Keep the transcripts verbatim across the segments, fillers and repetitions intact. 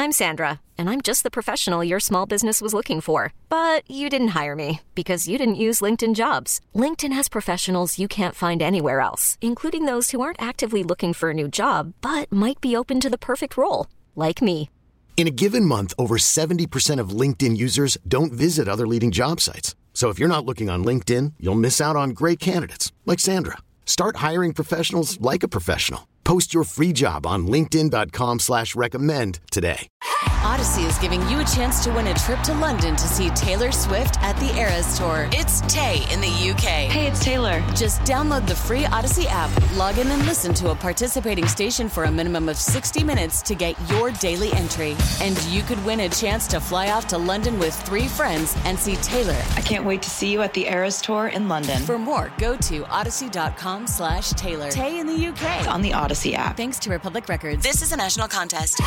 I'm Sandra, and I'm just the professional your small business was looking for. But you didn't hire me because you didn't use LinkedIn Jobs. LinkedIn has professionals you can't find anywhere else, including those who aren't actively looking for a new job, but might be open to the perfect role, like me. In a given month, over seventy percent of LinkedIn users don't visit other leading job sites. So if you're not looking on LinkedIn, you'll miss out on great candidates like Sandra. Start hiring professionals like a professional. Post your free job on linkedin.com slash recommend today. Odyssey is giving you a chance to win a trip to London to see Taylor Swift at the Eras Tour. It's Tay in the U K. Hey, it's Taylor. Just download the free Odyssey app, log in and listen to a participating station for a minimum of sixty minutes to get your daily entry. And you could win a chance to fly off to London with three friends and see Taylor. I can't wait to see you at the Eras Tour in London. For more, go to odyssey.com slash Taylor. Tay in the U K. It's on the Odyssey app. Thanks to Republic Records. This is a national contest.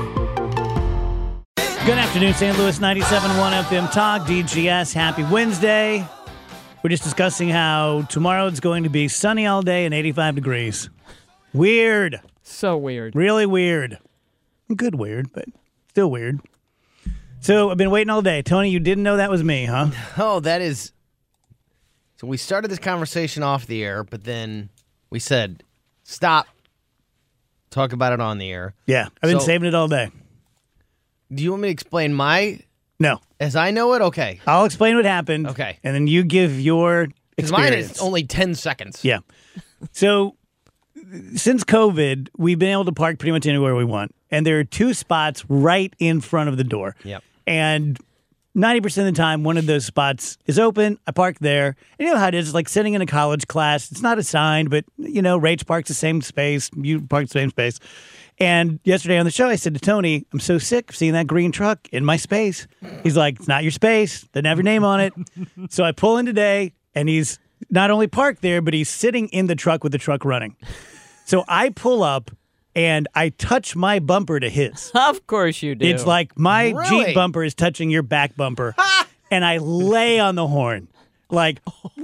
Good afternoon, Saint Louis, ninety-seven point one F M Talk, D G S. Happy Wednesday. We're just discussing how tomorrow it's going to be sunny all day and eighty-five degrees. Weird. So weird. Really weird. Good weird, but still weird. So I've been waiting all day. Tony, you didn't know that was me, huh? Oh, that is... So we started this conversation off the air, but then we said, stop. Talk about it on the air. Yeah, I've been So- saving it all day. Do you want me to explain my... No. As I know it? Okay. I'll explain what happened. Okay. And then you give your Because mine experience. is only ten seconds. Yeah. So since COVID, we've been able to park pretty much anywhere we want. And there are two spots right in front of the door. Yep. And ninety percent of the time, one of those spots is open. I park there. And you know how it is, like sitting in a college class. It's not assigned, but, you know, Rach parks the same space. You park the same space. And yesterday on the show, I said to Tony, I'm so sick of seeing that green truck in my space. He's like, it's not your space. Doesn't have your name on it. So I pull in today, and he's not only parked there, but he's sitting in the truck with the truck running. So I pull up, and I touch my bumper to his. Of course you do. It's like my Really? Jeep bumper is touching your back bumper. And I lay on the horn. Like,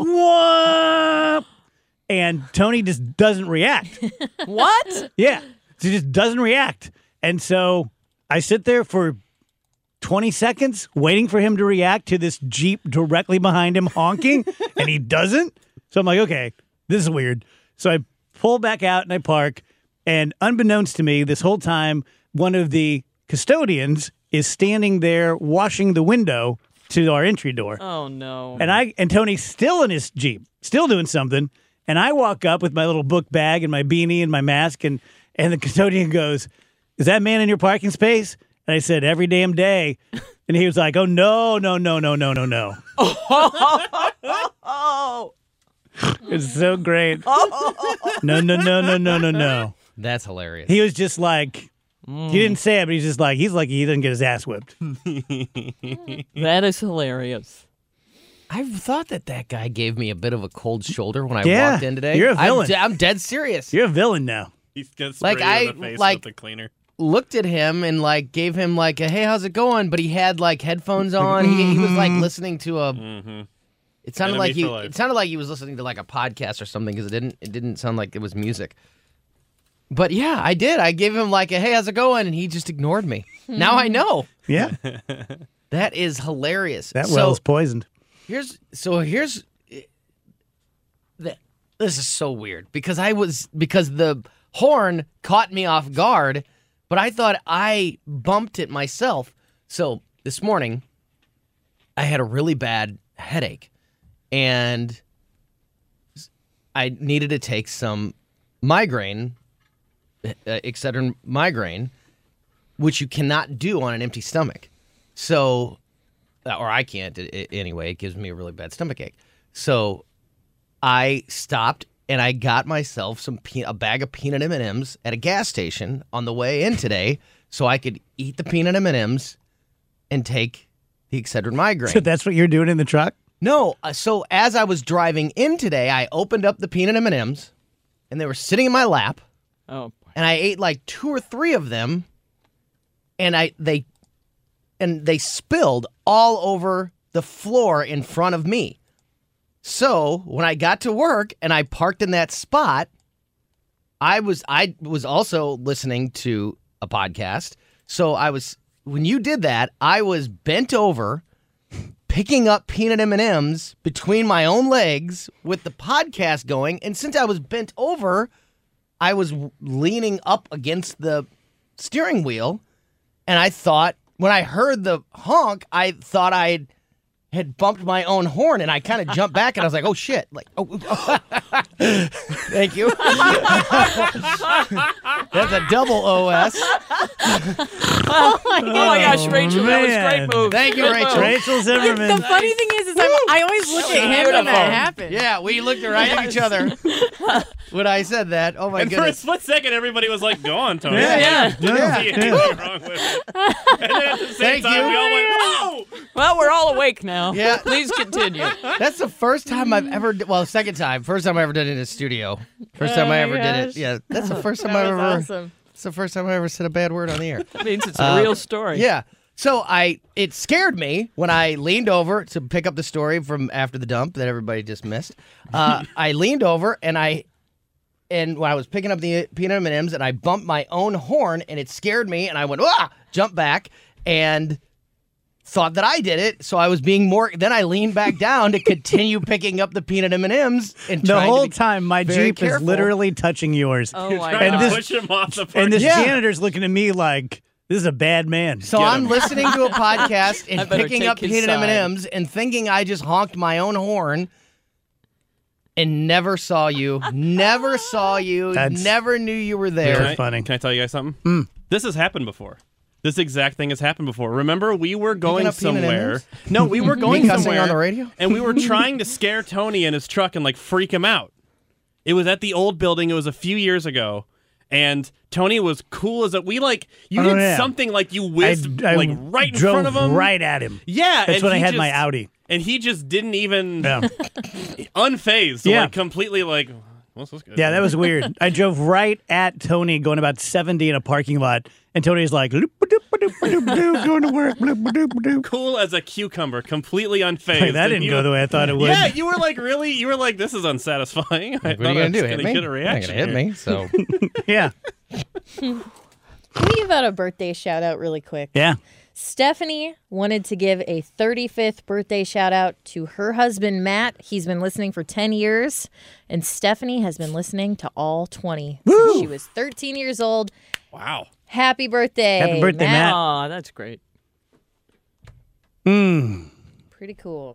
what? And Tony just doesn't react. What? Yeah. He just doesn't react. And so I sit there for twenty seconds waiting for him to react to this Jeep directly behind him honking, and he doesn't. So I'm like, okay, this is weird. So I pull back out and I park, and unbeknownst to me, this whole time, one of the custodians is standing there washing the window to our entry door. Oh, no. And I and Tony's still in his Jeep, still doing something. And I walk up with my little book bag and my beanie and my mask, and and the custodian goes, "Is that man in your parking space?" And I said, "Every damn day." And he was like, "Oh, no, no, no, no, no, no, no." Oh. It's so great. No, no, no, no, no, no, no. That's hilarious. He was just like, he didn't say it, but he's just like, he's like he didn't get his ass whipped. That is hilarious. I thought that that guy gave me a bit of a cold shoulder when I Yeah, walked in today. you're a villain. I'm, de- I'm dead serious. You're a villain now. He's gonna spray Like, you I- in the face like- with the cleaner. Looked at him and like gave him like a hey, how's it going? But he had like headphones on. He, he was like listening to a. Mm-hmm. It sounded Enemy like he. for life. It sounded like he was listening to like a podcast or something because it didn't. It didn't sound like it was music. But yeah, I did. I gave him like a hey, how's it going? And he just ignored me. Now I know. Yeah, That is hilarious. that So- well is poisoned. Here's so here's the, this is so weird because I was because the horn caught me off guard, but I thought I bumped it myself. So this morning I had a really bad headache and I needed to take some migraine, uh, Excedrin migraine, which you cannot do on an empty stomach. So or I can't it, it- anyway. It gives me a really bad stomachache. So I stopped and I got myself some pe- a bag of peanut M and M's at a gas station on the way in today, so I could eat the peanut M and M's and take the Excedrin migraine. So that's what you're doing in the truck? No, uh, so as I was driving in today, I opened up the peanut M and M's, and they were sitting in my lap, Oh, boy. and I ate like two or three of them, and I they and they spilled all over the floor in front of me. So when I got to work and I parked in that spot, I was I was also listening to a podcast. So I was when you did that, I was bent over, picking up peanut M and M's between my own legs with the podcast going. And since I was bent over, I was leaning up against the steering wheel. And I thought, when I heard the honk, I thought I had bumped my own horn. And I kind of jumped back and I was like, oh, shit. Like, oh, oh. Thank you. That's a double O S. Oh my gosh, Rachel, that was a man. great move. Thank you, Rachel. Rachel Zimmerman. The funny thing is, is I'm, I always look at him when beautiful. that happens. Yeah, we looked right at each other when I said that. Oh, my And for a goodness. split second, everybody was like, go on, Tony. Yeah, yeah. Didn't Yeah. see anything wrong with it. And then at the same Thank time, you. we all went, oh! Well, we're all awake now. Yeah. Please continue. That's the first time I've ever, d- well, second time. First time I ever did it in a studio. First time Oh I my ever did it. gosh. Yeah, that's the first time That I was ever, awesome. it's the first time I ever said a bad word on the air. That means it's a Uh, real story. Yeah. So I, it scared me when I leaned over to pick up the story from after the dump that everybody just missed. Uh, I leaned over and I, and when I was picking up the peanut M and M's and I bumped my own horn and it scared me and I went, ah, jumped back and thought that I did it. So I was being more, then I leaned back down to continue picking up the peanut M and M's and The trying to whole be time, my very Jeep careful. is literally touching yours. Oh You're my trying And to this- push him off the And this Yeah. janitor's looking at me like, this is a bad man. So Get I'm him. listening to a podcast I and better picking take up his peanut side. M and M's and thinking I just honked my own horn and never saw you, never saw you, That's never knew you were Can there. I, funny. Can I tell you guys something? This has happened before. This exact thing has happened before. Remember, we were going up peanut somewhere. M&Ms? No, we were going Me cussing somewhere on the radio? and we were trying to scare Tony in his truck and like freak him out. It was at the old building. It was a few years ago, and Tony was cool as a. We like you Oh, did yeah. something like you whizzed I like right in drove front of him. right at him. Yeah, That's and when I he had my just- Audi. and he just didn't even Yeah. unfazed. Yeah. Like completely like. What's this guy Yeah, doing? that was weird. I drove right at Tony going about seventy in a parking lot, and Tony's like, "Loop-a-doop-a-doop-a-doop, going to work. Loop-a-doop-a-doop." cool as a cucumber, completely unfazed. Like, that And didn't you- go the way I thought it would. Yeah, you were like, really? You were like, this is unsatisfying. I What are thought you I gonna was do? gonna Hit me? get a You're not reaction. gonna hit here. me. So Yeah. Can we give out a birthday shout out really quick? Yeah. Stephanie wanted to give a thirty-fifth birthday shout out to her husband, Matt. He's been listening for ten years, and Stephanie has been listening to all twenty since she was thirteen years old. Wow. Happy birthday. Happy birthday, Matt. Oh, that's great. Mm. Pretty cool.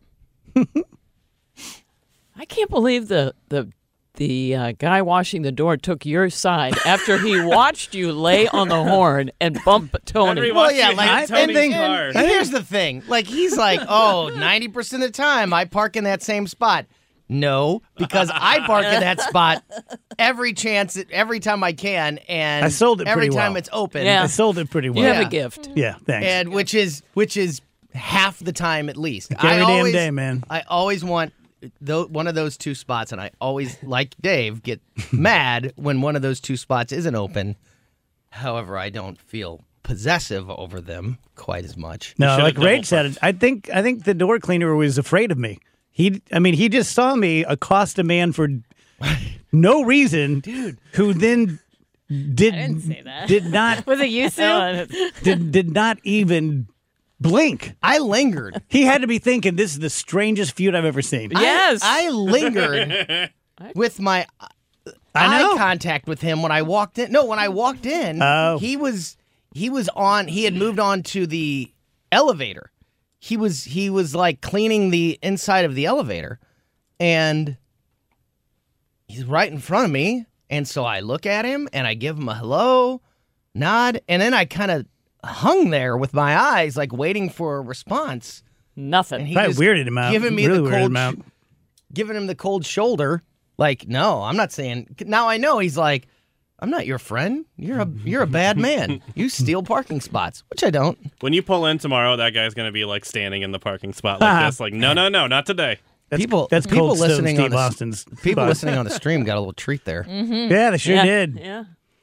I can't believe the the the uh, guy washing the door took your side after he watched you lay on the horn and bump Tony. Every Well, watch yeah, you like, hit I- Tony's and then- car. and here's the thing. Like, he's like, oh, ninety percent of the time I park in that same spot. No, because I park in that spot every chance, every time I can, and I sold it every pretty time well. it's open. Yeah. I sold it pretty well. You have Yeah. a gift. Yeah, thanks. And which is which is half the time at least. Every I damn always, day, man. I always want tho- one of those two spots, and I always, like Dave, get mad when one of those two spots isn't open. However, I don't feel possessive over them quite as much. No, should've like double Rage said, I think I think the door cleaner was afraid of me. He, I mean, he just saw me accost a man for no reason, dude. Who then did I didn't say that. did not Was it you, Sue? Uh, did did not even blink. I lingered. He had to be thinking this is the strangest feud I've ever seen. Yes. I, I lingered with my I know. eye contact with him when I walked in. No, when I walked in, Oh. he was he was on. He had moved on to the elevator. He was he was like cleaning the inside of the elevator, and he's right in front of me. And so I look at him and I give him a hello, nod, and then I kind of hung there with my eyes, like waiting for a response. Nothing. And he Probably just weirded him out. giving me really the weirded cold, him out. giving him the cold shoulder. Like, no, I'm not saying. Now I know he's like, I'm not your friend. You're a you're a bad man. You steal parking spots, which I don't. When you pull in tomorrow, that guy's going to be like standing in the parking spot like this. Like, no, no, no, not today. That's, people that's people Cold Stone listening on Steve the, Austin's. people spot. listening on the stream got a little treat there. Yeah, they sure yeah. did. Yeah.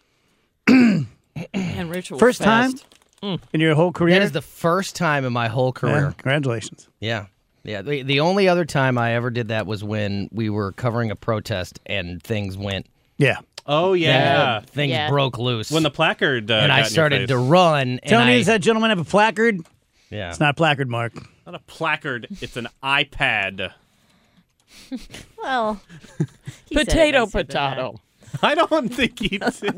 And Rachel was First time fast. in your whole career. That is the first time in my whole Yeah, career. congratulations. Yeah. Yeah. The, the only other time I ever did that was when we were covering a protest and things went Yeah. Oh yeah, And things Yeah. broke loose. when the placard uh, and got I in your started face. to run. And Tony, I, does that gentleman have a placard? yeah. It's not a placard, Mark. Not a placard. It's an iPad. Well, he said it Potato, nicer than that. potato. I don't think he.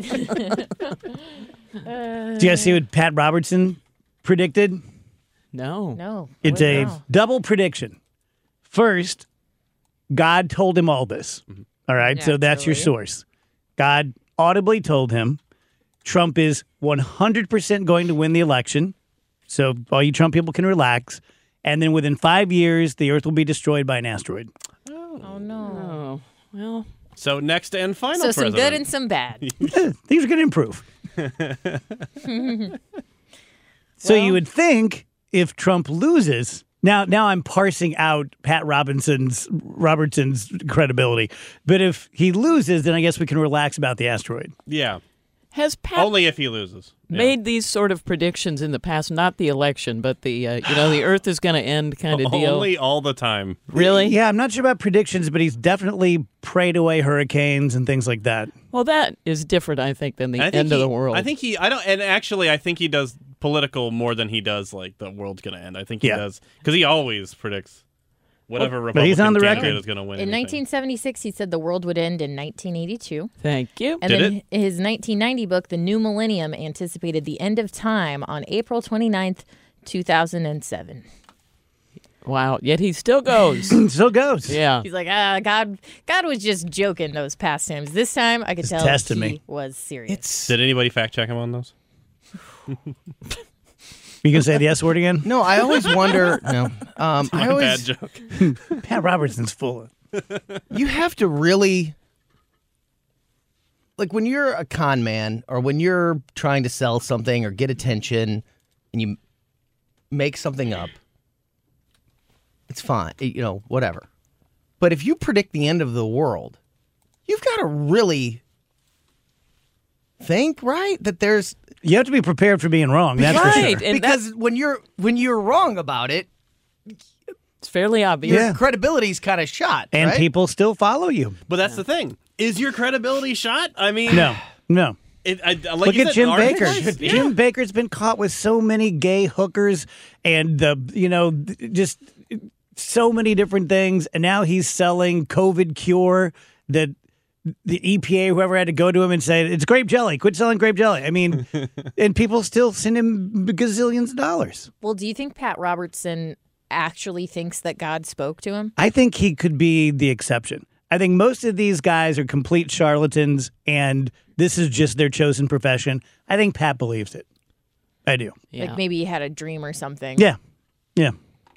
Do you guys see what Pat Robertson predicted? No. No. It's what a now? double prediction. First, God told him all this. All right, so that's your Naturally. source. God audibly told him Trump is one hundred percent going to win the election. So all you Trump people can relax. And then within five years, the Earth will be destroyed by an asteroid. Oh no. Oh, well. So next and final So some president. good and some bad. Eh, Things are going to improve. So you would think if Trump loses, now now I'm parsing out Pat Robinson's Robertson's credibility, but if he loses, then I guess we can relax about the asteroid. Yeah, Has Pat only if he loses. Yeah. made these sort of predictions in the past? Not the election, but the uh, you know the Earth is going to end kind of deal. Only all the time. Really? Yeah, I'm not sure about predictions, but he's definitely prayed away hurricanes and things like that. Well, that is different, I think, than the I think end of he- the world. I think he. I don't. And actually, I think he does political more than he does like the world's going to end. I think he Yeah. does because he always predicts whatever but Republican he's on the candidate record. is going to win. In anything. nineteen seventy-six, he said the world would end in nineteen eighty-two. Thank you. And Did then his nineteen ninety book, The New Millennium, anticipated the end of time on April twenty-ninth, two thousand seven. Wow. Yet he still goes. Still goes. Yeah. He's like, ah, God, God was just joking those past times. This time, I could Just tell testing he me. was serious. It's Did anybody fact check him on those? You can say the S word again? no. I always wonder. No. Um, I My always. bad joke. Pat Robertson's full of You have to really. Like when you're a con man or when you're trying to sell something or get attention and you make something up, it's fine. You know, whatever. But if you predict the end of the world, you've got to really think, right? That there's You have to be prepared for being wrong. That's for Right. sure. And because when you're when you're wrong about it, It's fairly obvious. Yeah. your credibility's kind of shot. And right? people still follow you. But that's the thing. Is your credibility shot? I mean, No, no. It, I, like Look you at said, Jim ours Baker. should be. Jim Baker's been caught with so many gay hookers and the, you know, just so many different things. And now he's selling COVID cure that the E P A, whoever had to go to him and say, it's grape jelly. Quit selling grape jelly. I mean, and people still send him gazillions of dollars. well, do you think Pat Robertson actually thinks that God spoke to him? I think he could be the exception. I think most of these guys are complete charlatans, and this is just their chosen profession. I think Pat believes it. I do. Yeah. Like maybe he had a dream or something. Yeah. Yeah.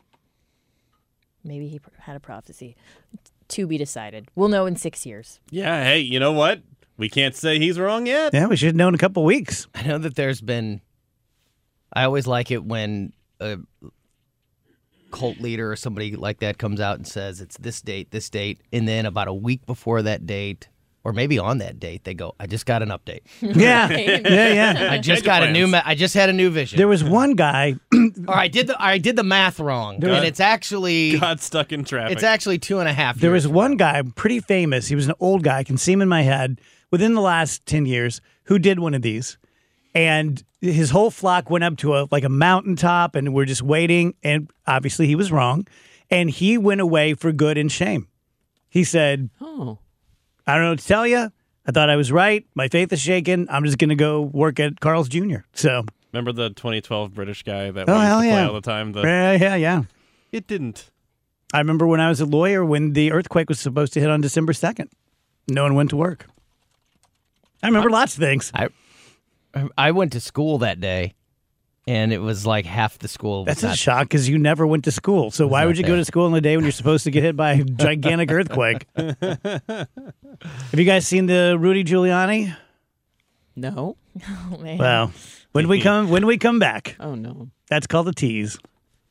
Maybe he pr- had a prophecy. To be decided. We'll know in six years. Yeah, hey, you know what? We can't say he's wrong yet. Yeah, we should have known in a couple weeks. I know that there's been. I always like it when a cult leader or somebody like that comes out and says it's this date, this date, and then about a week before that date, or maybe on that date, they go, "I just got an update. Yeah. Yeah, yeah. I just Change got of a new. plans. Ma- I just had a new vision. There was one guy. or I did the. I did the math wrong, There was- and it's actually. Got stuck in traffic. It's actually two and a half. There years was from one now. guy, pretty famous. He was an old guy. I can see him in my head within the last ten years who did one of these. And his whole flock went up to a like a mountaintop and we're just waiting. And obviously he was wrong. And he went away for good and shame. He said, Oh. I don't know what to tell you. I thought I was right. My faith is shaken. I'm just going to go work at Carl's Junior So, Remember the twenty twelve British guy that Oh, we used hell to play yeah. all the time? The, yeah, yeah, yeah. it didn't. I remember when I was a lawyer when the earthquake was supposed to hit on December second. No one went to work. I remember lots of things. I I went to school that day, and it was like half the school. Was That's not a shock because you never went to school. So why not would you go there. to school on the day when you're supposed to get hit by a gigantic earthquake? Have you guys seen the Rudy Giuliani? No. Oh, man. Well, when we come when we come back, Oh, no. that's called a tease.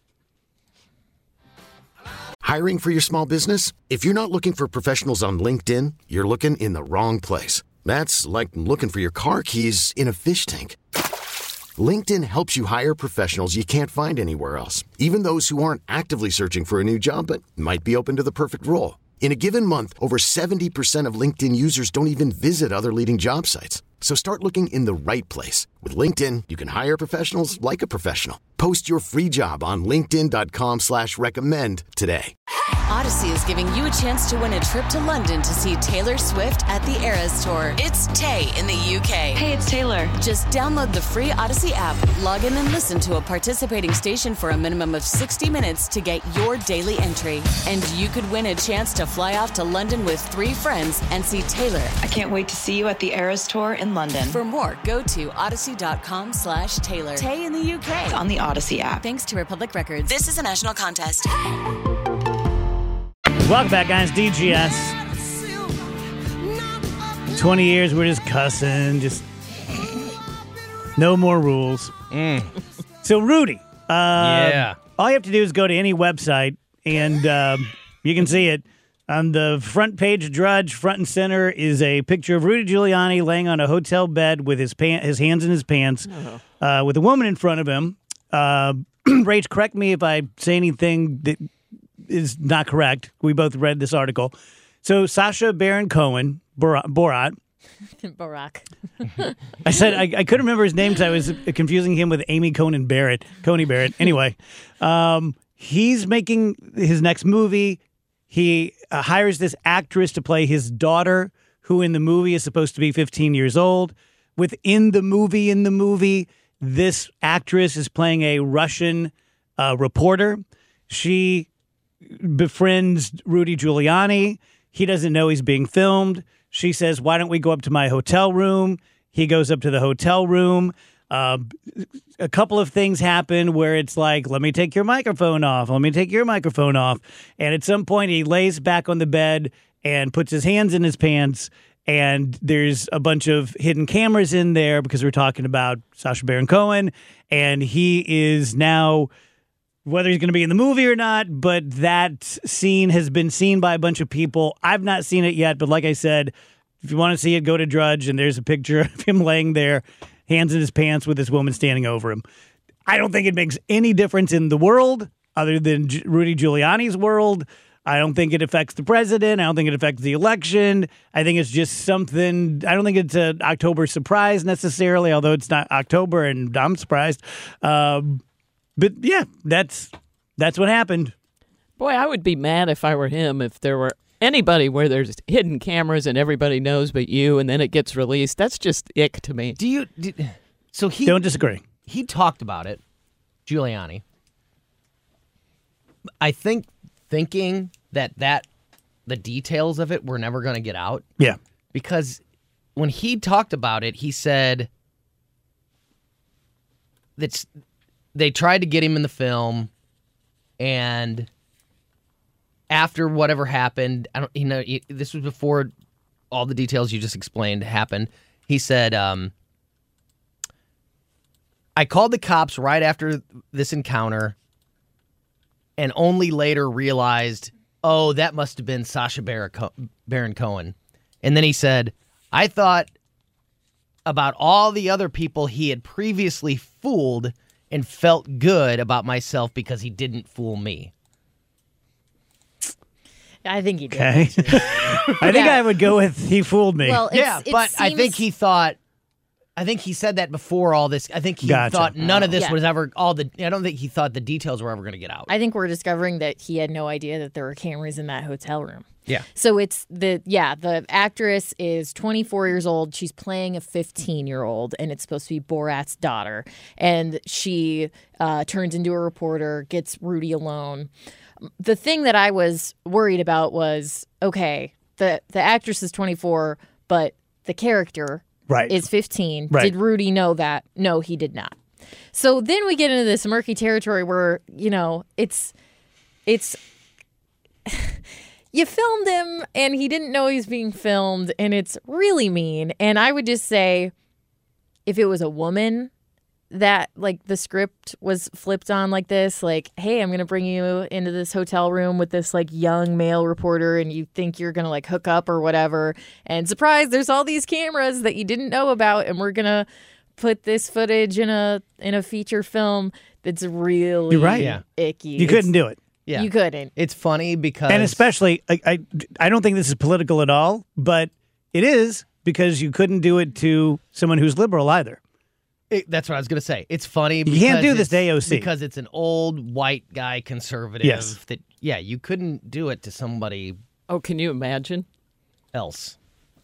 Hiring for your small business? If you're not looking for professionals on LinkedIn, you're looking in the wrong place. That's like looking for your car keys in a fish tank. LinkedIn helps you hire professionals you can't find anywhere else, even those who aren't actively searching for a new job but might be open to the perfect role. In a given month, over seventy percent of LinkedIn users don't even visit other leading job sites. So start looking in the right place. With LinkedIn, you can hire professionals like a professional. Post your free job on linkedin.com slash recommend today. Odyssey is giving you a chance to win a trip to London to see Taylor Swift at the Eras Tour. It's Tay in the U K. Hey, it's Taylor. Just download the free Odyssey app, log in and listen to a participating station for a minimum of sixty minutes to get your daily entry. And you could win a chance to fly off to London with three friends and see Taylor. I can't wait to see you at the Eras Tour in London. For more, go to odyssey.com slash Taylor. Tay in the U K. It's on the Odyssey app. Thanks to Republic Records. This is a national contest. Welcome back, guys. D G S. twenty years, we're just cussing. Just no more rules. Mm. So, Rudy. Uh, Yeah. All you have to do is go to any website, and uh, you can see it. On the front page of Drudge, front and center, is a picture of Rudy Giuliani laying on a hotel bed with his pant, his hands in his pants, uh, with a woman in front of him. Uh, Rach, correct me if I say anything that is not correct. We both read this article. So Sacha Baron Cohen, Borat, Borat Barack. I said I, I couldn't remember his name because I was confusing him with Amy Conan Barrett, Coney Barrett. Anyway, um, he's making his next movie. He uh, hires this actress to play his daughter, who in the movie is supposed to be fifteen years old. Within the movie, in the movie, this actress is playing a Russian uh, reporter. She befriends Rudy Giuliani. He doesn't know he's being filmed. She says, why don't we go up to my hotel room? He goes up to the hotel room. Uh, a couple of things happen where it's like, let me take your microphone off. Let me take your microphone off. And at some point, he lays back on the bed and puts his hands in his pants. And there's a bunch of hidden cameras in there because we're talking about Sacha Baron Cohen. And he is now, whether he's going to be in the movie or not, but that scene has been seen by a bunch of people. I've not seen it yet, but like I said, if you want to see it, go to Drudge, and there's a picture of him laying there, hands in his pants with this woman standing over him. I don't think it makes any difference in the world other than G- Rudy Giuliani's world. I don't think it affects the president. I don't think it affects the election. I think it's just something. I don't think it's an October surprise necessarily, although it's not October, and I'm surprised. Um, but yeah, that's that's what happened. Boy, I would be mad if I were him if there were anybody where there's hidden cameras and everybody knows but you, and then it gets released. That's just ick to me. Do you? Do, so he Don't disagree. He talked about it, Giuliani. I think thinking that that the details of it were never going to get out. Yeah. Because when he talked about it, he said that they tried to get him in the film, and after whatever happened, I don't, you know, this was before all the details you just explained happened. He said, um, I called the cops right after this encounter and only later realized, oh, that must have been Sacha Baron Cohen. And then he said, I thought about all the other people he had previously fooled and felt good about myself because he didn't fool me. I think he did. Okay. I think Yeah. I would go with he fooled me. Well, it's, Yeah, it but I seems- think he thought, I think he said that before all this. I think he Gotcha. thought none of this Yeah. was ever, all the, I don't think he thought the details were ever going to get out. I think we're discovering that he had no idea that there were cameras in that hotel room. Yeah. So it's the, yeah, the actress is twenty-four years old. She's playing a fifteen-year-old, and it's supposed to be Borat's daughter. And she uh, turns into a reporter, gets Rudy alone. The thing that I was worried about was, okay, the, the actress is twenty-four, but the character Right. is fifteen. Right. Did Rudy know that? No, he did not. So then we get into this murky territory where, you know, it's it's you filmed him and he didn't know he was being filmed, and it's really mean. And I would just say, if it was a woman that like the script was flipped on like this, like, hey, I'm gonna bring you into this hotel room with this like young male reporter, and you think you're gonna like hook up or whatever, and surprise, there's all these cameras that you didn't know about, and we're gonna put this footage in a in a feature film that's really You're right. Yeah. icky. you couldn't do it. Yeah. You couldn't. It's funny because And especially, I, I, I don't think this is political at all, but it is because you couldn't do it to someone who's liberal either. It, that's what I was going to say. It's funny. You because can't do this it's- to A O C. because it's an old white guy conservative. Yes. That yeah, you couldn't do it to somebody Oh, can you imagine? else.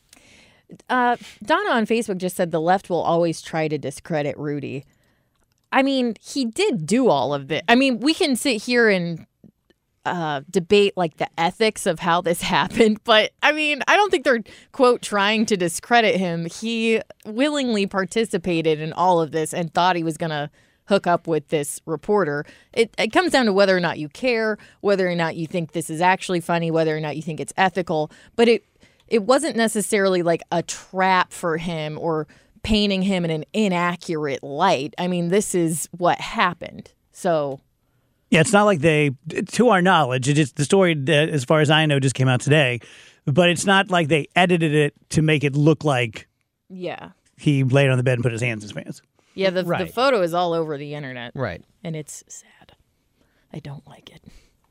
Uh, Donna on Facebook just said the left will always try to discredit Rudy. I mean, he did do all of this. I mean, we can sit here and uh, debate like the ethics of how this happened, but I mean, I don't think they're, quote, trying to discredit him. He willingly participated in all of this and thought he was going to hook up with this reporter. It, it comes down to whether or not you care, whether or not you think this is actually funny, whether or not you think it's ethical. But it it wasn't necessarily like a trap for him or painting him in an inaccurate light. I mean, this is what happened. So Yeah, it's not like they, to our knowledge, it just, the story, uh, as far as I know, just came out today. But it's not like they edited it to make it look like yeah. he laid on the bed and put his hands in his pants. Yeah, the, Right. the photo is all over the internet. Right. And it's sad. I don't like it.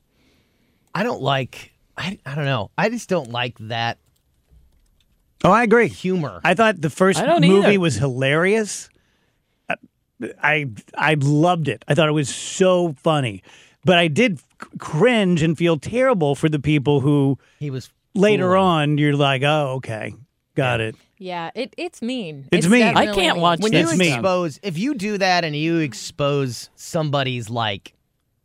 I don't like. I I don't know. I just don't like that Oh, I agree. humor. I thought the first I don't movie either. was hilarious. I I loved it. I thought it was so funny. But I did c- cringe and feel terrible for the people who he was later fooling. on you're like, oh, okay, got it. Yeah, it, it's mean. It's mean. I definitely can't mean. watch When that you That's me. expose, if you do that and you expose somebody's like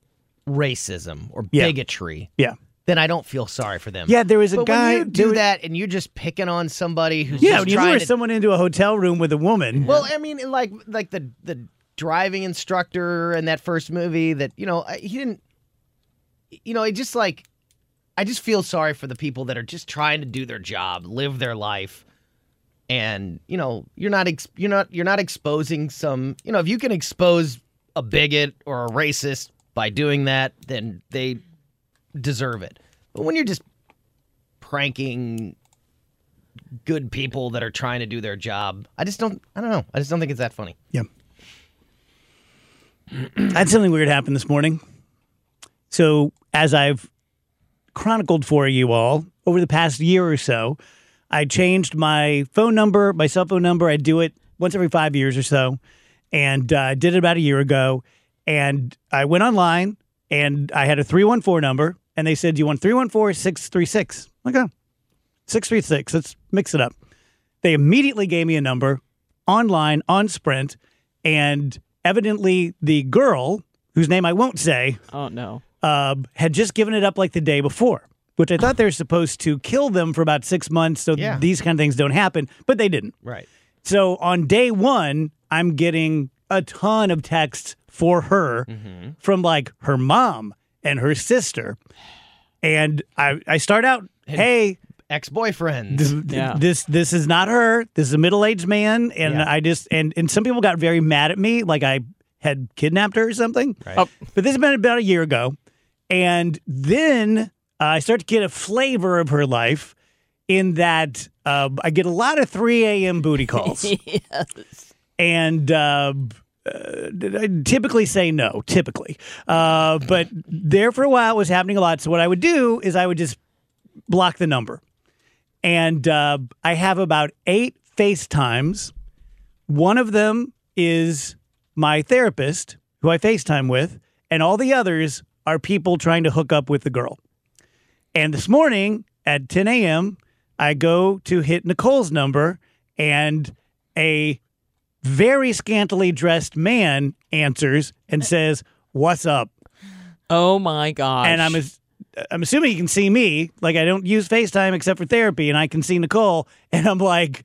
racism or Yeah. bigotry, Yeah. then I don't feel sorry for them. Yeah, there was a but guy. when you there do was- that and you're just picking on somebody who's Yeah, just when you trying lure to, someone into a hotel room with a woman. well, I mean, like like the the driving instructor in that first movie that you know I- he didn't, you know, it just like I just feel sorry for the people that are just trying to do their job, live their life. And you know you're not ex- you're not you're not exposing some you know if you can expose a bigot or a racist by doing that, then they deserve it. But when you're just pranking good people that are trying to do their job, I just don't I don't know. I just don't think it's that funny. Yeah. I had something weird happen this morning. So, as I've chronicled for you all over the past year or so, I changed my phone number, my cell phone number. I do it once every five years or so. And I uh, did it about a year ago. And I went online and I had a three one four number. And they said, do you want three one four, six three six? Okay. six three six. Let's mix it up. They immediately gave me a number online on Sprint. And evidently the girl, whose name I won't say, Oh, no. uh, had just given it up like the day before, which I thought they were supposed to kill them for about six months so Yeah. these kind of things don't happen, but they didn't. Right. So on day one, I'm getting a ton of texts for her Mm-hmm. from like her mom and her sister. And I, I start out, hey, Ex-boyfriends. this, Yeah. this this is not her. This is a middle-aged man. And Yeah. I just, and, and some people got very mad at me, like I had kidnapped her or something. Right. Oh. But this has been about a year ago. And then uh, I start to get a flavor of her life in that uh, I get a lot of three a.m. booty calls. Yes. And uh, uh, I typically say no, typically. Uh, but there for a while it was happening a lot. So what I would do is I would just block the number. And uh, I have about eight FaceTimes. One of them is my therapist, who I FaceTime with, and all the others are people trying to hook up with the girl. And this morning at ten a.m., I go to hit Nicole's number, and a very scantily dressed man answers and says, "What's up?" Oh, my gosh. And I'm as- I'm assuming he can see me. Like, I don't use FaceTime except for therapy, and I can see Nicole. And I'm like,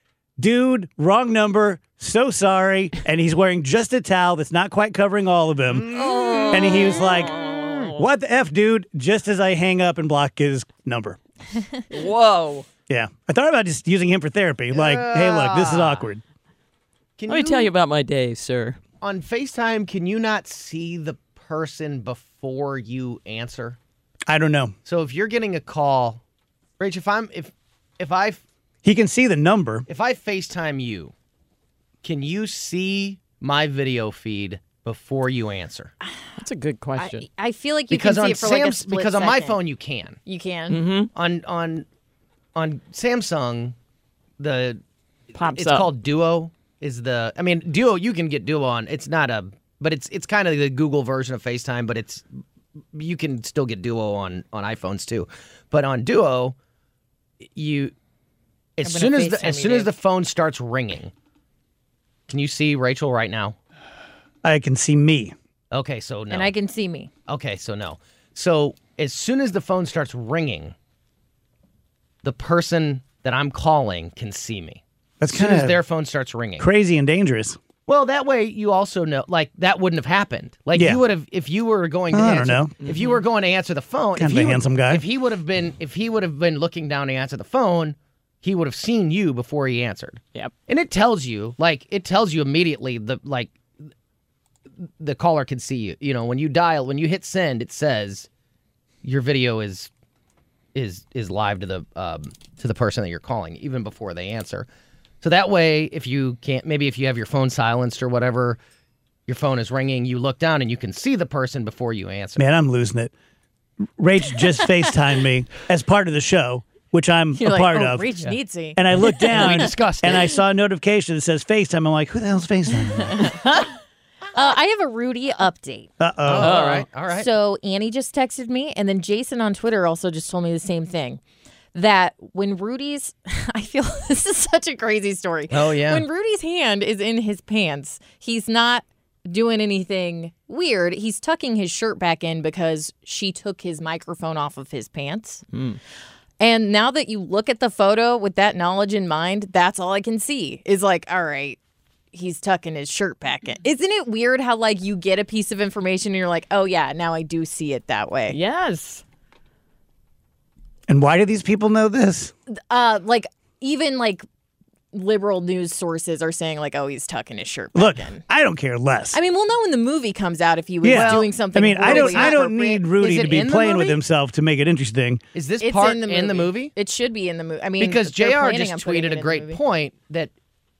dude, wrong number. So sorry. And he's wearing just a towel that's not quite covering all of him. And he was like, what the F, dude? Just as I hang up and block his number. Whoa. Yeah. I thought about just using him for therapy. Like, hey, look, this is awkward. Can Let me tell you about my day, sir. on FaceTime, can you not see the person before you answer? I don't know. So if you're getting a call, Rach, if I'm if if I He can see the number. if I FaceTime you, can you see my video feed before you answer? That's a good question. I, I feel like you because can see on it for like a Sam's, split because on my second. phone you can. You can. On on on Samsung, the Pops it's up. called Duo. Is the I mean Duo? You can get Duo on. It's not a, but it's it's kind of the Google version of FaceTime, but it's you can still get Duo on on iPhones too. But on Duo, you as I'm soon gonna as the, FaceTime as you, soon as Dave. the phone starts ringing, can you see Rachel right now? I can see me. Okay, so no. And I can see me. Okay, so no. So as soon as the phone starts ringing, the person that I'm calling can see me. That's As soon kind as of their phone starts ringing. crazy and dangerous. Well, that way you also know, like that wouldn't have happened. Like Yeah. you would have, if you were going to I answer, don't know. if you were going to answer the phone, Kind if of a he would- handsome guy. If he would have been, if he would have been looking down to answer the phone, he would have seen you before he answered. Yep. And it tells you, like, it tells you immediately the like the caller can see you. You know, when you dial, when you hit send, it says your video is is is live to the um, to the person that you're calling, even before they answer. So that way, if you can't, maybe if you have your phone silenced or whatever, your phone is ringing, you look down and you can see the person before you answer. Man, I'm losing it. Rach just FaceTimed me as part of the show, which I'm You're a like, part oh, of. Reach needs me. And I looked down We discussed and it. I saw a notification that says FaceTime. I'm like, who the hell's FaceTime? Uh, I have a Rudy update. Uh oh. all right, all right. So Annie just texted me, and then Jason on Twitter also just told me the same thing. That when Rudy's, I feel this is such a crazy story. Oh, yeah. When Rudy's hand is in his pants, he's not doing anything weird. He's tucking his shirt back in because she took his microphone off of his pants. And now that you look at the photo with that knowledge in mind, that's all I can see is like, all right, he's tucking his shirt back in. Isn't it weird how like you get a piece of information and you're like, oh yeah, now I do see it that way. Yes. And why do these people know this? Uh, like even like liberal news sources are saying like, oh, he's tucking his shirt back Look, in. I don't care less. I mean, we'll know when the movie comes out if he was Yeah. doing something. I mean, I don't. really I don't inappropriate. need Rudy Is it to be in the playing with movie? himself to make it interesting. Is this It's part in the movie. It should be in the movie. I mean, Because they're J R planning just on putting it tweeted in a the great movie. point that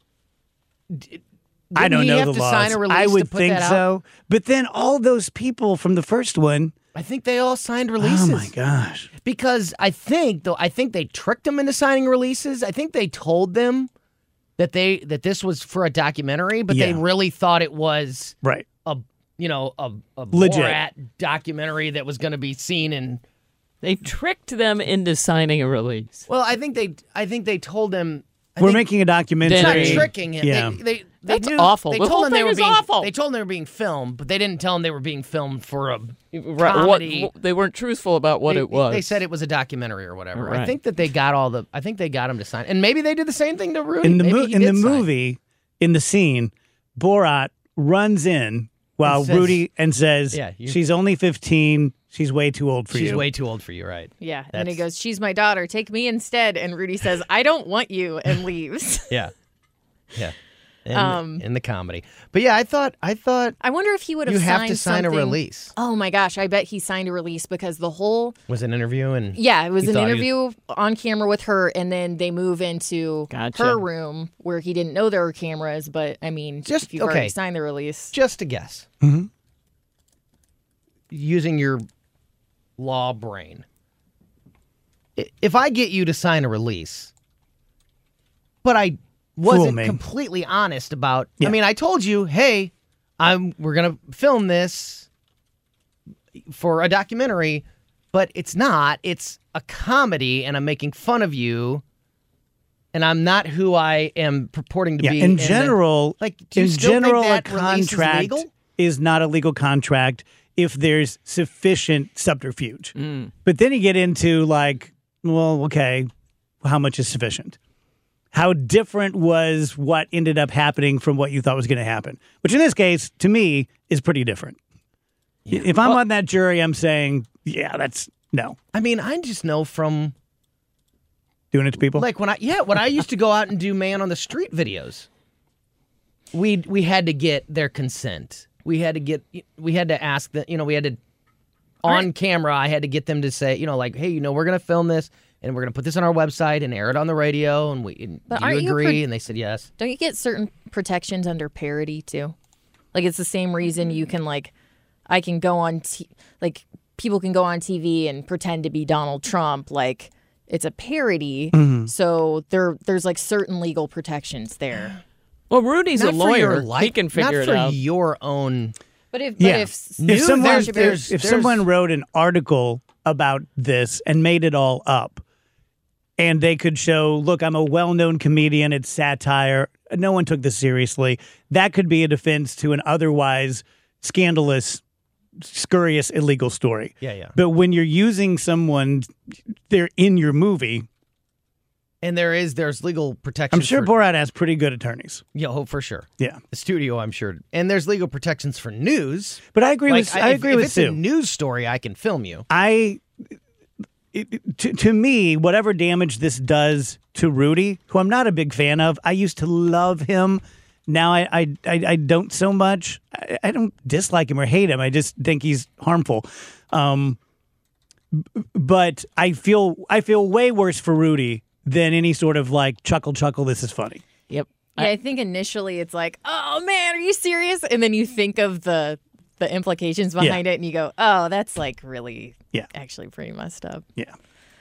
d- I didn't don't he know have the to laws. sign a release I to would put think that out? so. But then all those people from the first one. I think they all signed releases. Oh my gosh. Because I think though I think they tricked them into signing releases. I think they told them that they that this was for a documentary, but they Yeah. really thought it was Right. a you know a, a Legit. Borat documentary that was going to be seen in. They tricked them into signing a release. Well, I think they I think they told them. I We're think, making a documentary. It's not Documentary. tricking him. Yeah. They, they, they That's knew, awful. They The told whole them they thing were is being, awful. They told them they were being filmed, but they didn't tell them they were being filmed for a Right, comedy. what, they weren't truthful about what they, it was. They said it was a documentary or whatever. I Right. think that they got all the. I think they got him to sign, and maybe they did the same thing to Rudy. in the Maybe mo- he in the did sign. movie, in the scene, Borat runs in while And says- Rudy and says, Yeah, you- "She's only fifteen. She's way too old for She's you." way too old for you, right? Yeah, and then he That's- goes, "She's my daughter. Take me instead." And Rudy says, "I don't want you," and leaves. Yeah, yeah. In, Um, in the comedy, but yeah, I thought I thought I wonder if he would have. you have signed to sign a something- release. Oh my gosh, I bet he signed a release because the whole Was an interview and yeah, it was He an thought he- interview on camera with her, and then they move into Gotcha. her room where he didn't know there were cameras. But I mean, Just- if you've already okay. signed the release, just a guess. Mm-hmm. Using your law brain, I- if I get you to sign a release, but I wasn't me. completely honest about. Yeah. I mean, I told you, hey, I'm we're gonna film this for a documentary, but it's not. It's a comedy, and I'm making fun of you, and I'm not who I am purporting to Yeah, be. in the- general, like, do you in still think general, a that release is contract legal? is not a legal contract if there's sufficient subterfuge. But then you get into like, well, okay, how much is sufficient? How different was what ended up happening from what you thought was going to happen? Which in this case, to me, is pretty different. If I'm on that jury, I'm saying, yeah, that's no. I mean, I just know from Doing it to people? like when I yeah when I used to go out and do man on the street videos, we we had to get their consent. We had to get we had to ask that you know we had to on camera. I had to get them to say you know like hey you know we're gonna film this and we're gonna put this on our website and air it on the radio and we and But do you aren't you agree? pro- and they said yes. don't you get certain protections under parody too? Like it's the same reason you can like I can go on, t- like, people can go on T V and pretend to be Donald Trump. Like, it's a parody. Mm-hmm. So there, there's, like, certain legal protections there. Well, Rudy's Not a for your lawyer. life, He can figure not it for out. your own. But if, Yeah. but if, If New- someone, there's- if, there's- if there's- someone wrote an article about this and made it all up, and they could show, look, I'm a well-known comedian, it's satire, no one took this seriously, that could be a defense to an otherwise scandalous, scurrious, illegal story. Yeah, yeah. But when you're using someone, they're in your movie, And there is there's legal protection. I'm sure for, Borat has pretty good attorneys. Yeah, oh, for sure. Yeah. The studio, I'm sure, and there's legal protections for news. But I agree Like, with I, if, agree if with it's Sue. a news story, I can film you. I it, it- to, to me, whatever damage this does to Rudy, who I'm not a big fan of, I used to love him. Now I I, I, I don't so much. I, I don't dislike him or hate him. I just think he's harmful. Um, b- but I feel I feel way worse for Rudy than any sort of like chuckle chuckle. This is funny. Yep. yeah, I think initially it's like, oh man, are you serious? And then you think of the the implications behind it, and you go, oh, that's like really, Yeah. actually pretty messed up. Yeah.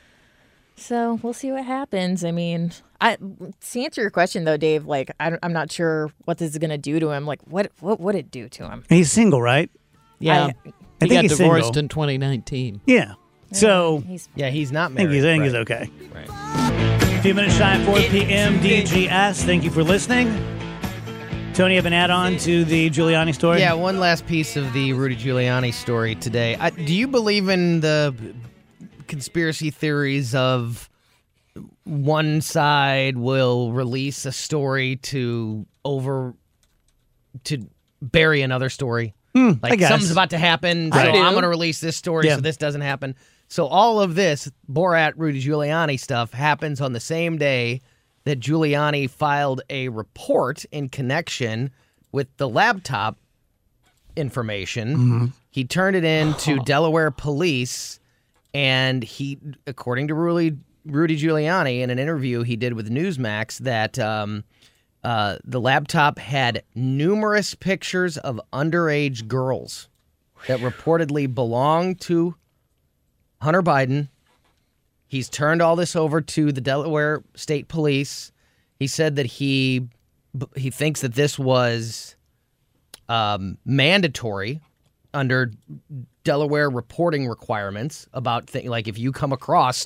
So we'll see what happens. I mean, I to answer your question though, Dave. Like, I don't, I'm not sure what this is going to do to him. Like, what what would it do to him? He's single, right? Yeah. I he think got he's divorced single. in twenty nineteen. Yeah. So He's Yeah, he's not I married. think he's, I think right. he's okay. Right. A few minutes shy of four p.m. D G S. Thank you for listening. Tony, you have an add-on to the Giuliani story? Yeah, one last piece of the Rudy Giuliani story today. I, do you believe in the conspiracy theories of one side will release a story to over to bury another story? I Like guess. something's about to happen, so I do. I'm going to release this story Yeah. so this doesn't happen. So all of this Borat, Rudy Giuliani stuff happens on the same day that Giuliani filed a report in connection with the laptop information. He turned it in to Delaware police, and he, according to Rudy, Rudy Giuliani, in an interview he did with Newsmax, that um, uh, the laptop had numerous pictures of underage girls that reportedly belonged to Hunter Biden. He's turned all this over to the Delaware State Police. He said that he he thinks that this was um, mandatory under Delaware reporting requirements about th- like if you come across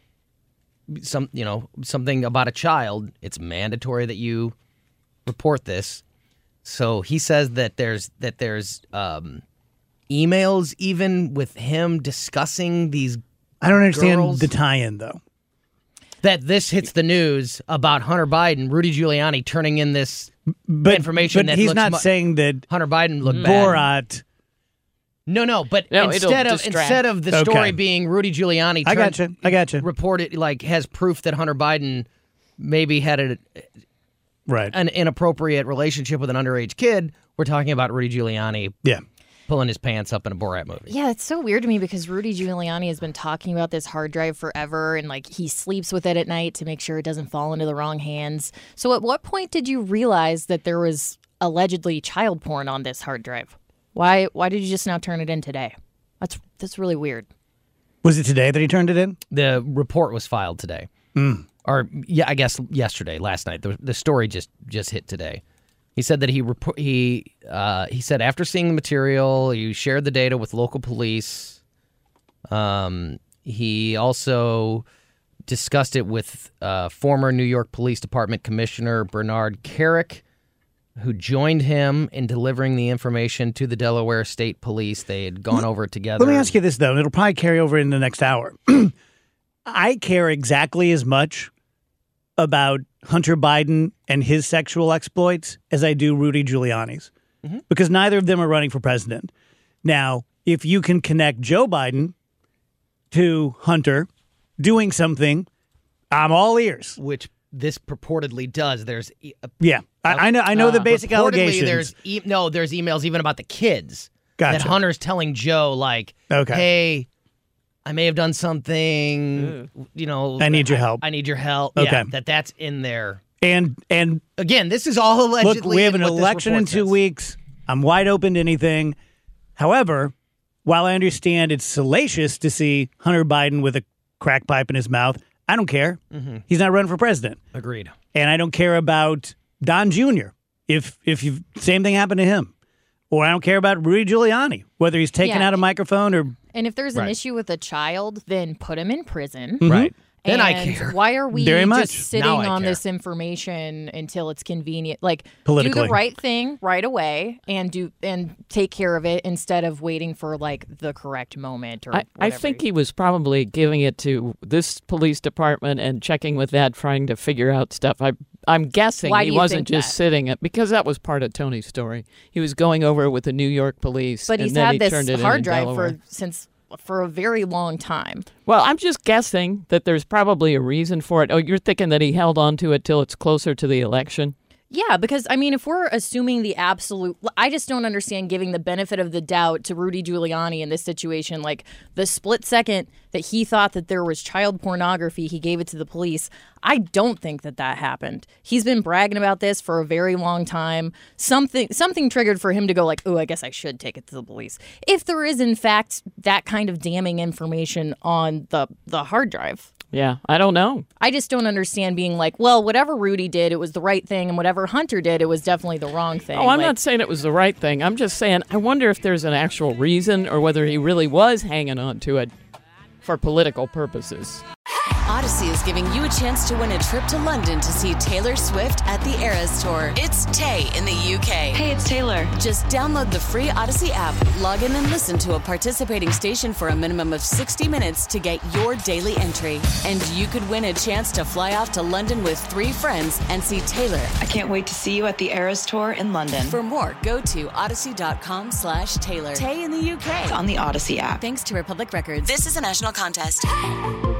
some you know something about a child, it's mandatory that you report this. So he says that there's that there's um, emails even with him discussing these. I don't understand girls- the tie-in, though. That this hits the news about Hunter Biden, Rudy Giuliani turning in this But, information but that he's looks not mu- saying that Hunter Biden looked bad. Borat... No, no, but No, it'll instead of distract. instead of the story Okay. being Rudy Giuliani, I turned- got you. I got you. reported like has proof that Hunter Biden maybe had a, Right. an inappropriate relationship with an underage kid. We're talking about Rudy Giuliani Yeah. pulling his pants up in a Borat movie. Yeah, it's so weird to me because Rudy Giuliani has been talking about this hard drive forever, and like he sleeps with it at night to make sure it doesn't fall into the wrong hands. So, at what point did you realize that there was allegedly child porn on this hard drive? Why? Why did you just now turn it in today? That's that's really weird. Was it today that he turned it in? The report was filed today, or yeah, I guess yesterday, last night. The, the story just just hit today. He said that he report he uh, he said after seeing the material, he shared the data with local police. Um, he also discussed it with uh, former New York Police Department Commissioner Bernard Carrick, who joined him in delivering the information to the Delaware State Police. They had gone over it together. Let me ask you this, though, and it'll probably carry over in the next hour. I care exactly as much about Hunter Biden and his sexual exploits as I do Rudy Giuliani's, because neither of them are running for president. Now, if you can connect Joe Biden to Hunter doing something, I'm all ears. which this purportedly does. There's e- a Yeah, I, I know. I know the Uh, basic reportedly allegations. There's e- no, there's emails even about the kids that Gotcha. Hunter's telling Joe, like, Okay. "Hey, I may have done something. You know, I need your help." I need your help." Okay. Yeah, that that's in there. and and Again, this is all allegedly. look, we have in an what this election in report two says. weeks. I'm wide open to anything. However, while I understand it's salacious to see Hunter Biden with a crack pipe in his mouth, I don't care. Mm-hmm. He's not running for president. Agreed. And I don't care about Don Junior If if you same thing happened to him. Or I don't care about Rudy Giuliani, whether he's taking Yeah. out a microphone or... And if there's an Right. issue with a child, then put him in prison. Right. Then I And care. Why are we Very much. just sitting Now I on care. this information until it's convenient? Like, do Politically. the right thing right away and do and take care of it instead of waiting for like the correct moment. Or I, I whatever. think he was probably giving it to this police department and checking with that, trying to figure out stuff. I, I'm guessing Why he do you wasn't think just that? sitting it because that was part of Tony's story. He was going over it with the New York police, But and he's then had he this turned it in hard in drive Delaware. for since for a very long time. Well, I'm just guessing that there's probably a reason for it. Oh, you're thinking that he held on to it till it's closer to the election? Yeah, because I mean, if we're assuming the absolute, I just don't understand giving the benefit of the doubt to Rudy Giuliani in this situation. Like the split second that he thought that there was child pornography, he gave it to the police. I don't think that that happened. He's been bragging about this for a very long time. Something, something triggered for him to go like, "Oh, I guess I should take it to the police." If there is, in fact, that kind of damning information on the the hard drive. Yeah, I don't know. I just don't understand being like, well, whatever Rudy did, it was the right thing, and whatever Hunter did, it was definitely the wrong thing. Oh, I'm Like, not saying it was the right thing. I'm just saying I wonder if there's an actual reason or whether he really was hanging on to it for political purposes. Odyssey is giving you a chance to win a trip to London to see Taylor Swift at the Eras Tour. It's Tay in the U K. Hey, it's Taylor. Just download the free Odyssey app, log in and listen to a participating station for a minimum of sixty minutes to get your daily entry. And you could win a chance to fly off to London with three friends and see Taylor. I can't wait to see you at the Eras Tour in London. For more, go to odyssey.com slash Taylor. Tay in the U K. It's on the Odyssey app. Thanks to Republic Records. This is a national contest.